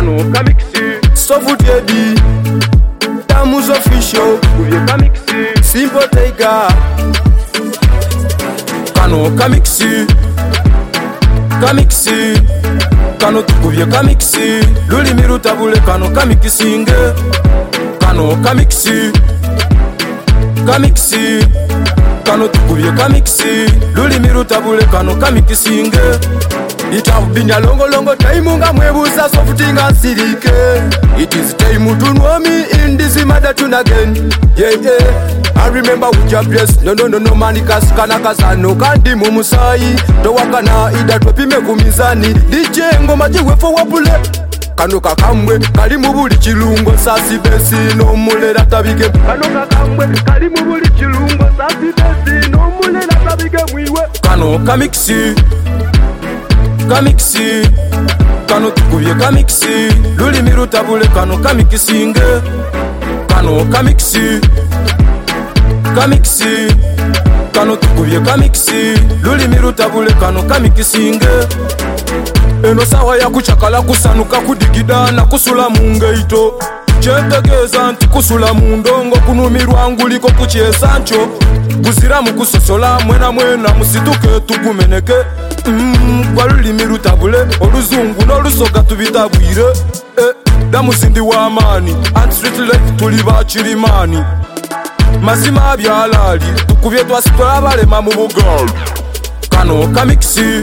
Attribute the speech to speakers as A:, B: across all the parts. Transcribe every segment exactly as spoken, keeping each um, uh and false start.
A: kano kamixi
B: Sovutiedi Tamus official
A: tukubye kamixi
B: Simple Tiger Kano kamixi Kamixi Kano tukubye kamixi Lulimi lutabule kano kamikisinge Kano kamixi Kamixi Kano tukubye kamixi Lulimi lutabule kano kamikisinge Itabubinya longo longo time nga mwebuza sofuti nga nsirike. It is time to know me in this matter tune again. Yeah yeah I remember with your bless. No no no no mani kaskana kazano kandi mumusai. Towakana ida twepime kumizani. D J ngoma jiwefo wapule Kano kakambwe kali mubuli chilungo sasi besi no mulera tabike.
A: Kano kakambwe kali mubuli chilungo sasi besi no mulera tabike mwiwe.
B: Kano kamixi Kamixi Kano tukubye kamixi Lulimi lutabule kano kamikisinge Kano kamixi Kamixi Kano tukubye kamixi Lulimi lutabule kano kamikisinge Eno sawa ya kuchakala kusanuka kudigida na kusula mungeito. Chetegeza nti kusula mundongo kunumirwa nguliko kuchesa ncho. Kuzira mukusosola mwena mwena musituke tukumeneke. Mmm, kwa lulimi lutabule oluzungu n'olusoga tubitabwire. Eh, damuzindi wa amani Street Lake tuli bachirimani. Mazima abyalali tukubye twasitola abalema mu bugali. Kano kamixi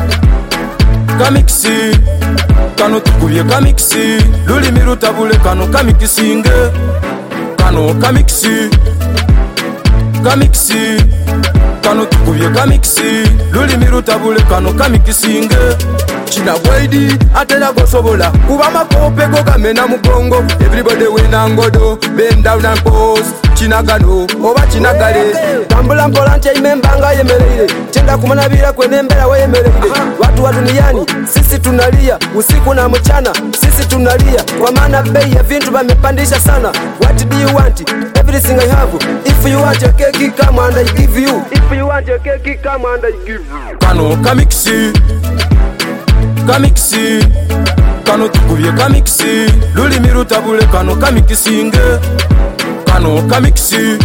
B: Kamixi Kano tukubye kamixi Lulimi lutabule kano kamikisinge Kano kamixi Kamixi Kano tukubye kamixi Lulimi lutabule kano kamikisinge China waidi atela gosobola kuba makope go gamena mugongo. Everybody wina ngodo bend down and pose. China gano oba china gale tambula mpola nche imembanga yemereire. Chenda kumanabira kwene mbera we yemereire. Watu wa duniani sisi tunalia usiku na mchana sisi tunalia kwa maana bei ya vintu bamepandisha sana. What do you want? Everything I have. If you want your cake come and I give you.
A: If you want your cake come and I give you.
B: Kano kamixi Kamixi Kano tukubye kamixi Lulimi lutabule kano kamikisinge Kano kamixi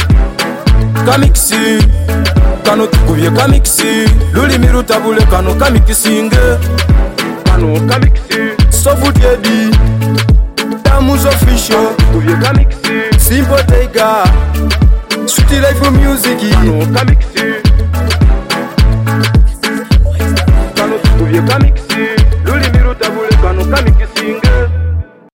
B: Kamixi Kano tukubye kamixi Lulimi lutabule kano kamikisinge
A: Kano kamixi
B: Sovutiedi Tamus official
A: tukubye kamixi
B: Simple Tiger Sweet life music.
A: Kano kamixi Kano tukubye kamixi Lulimi lutabule kano kamikisinge.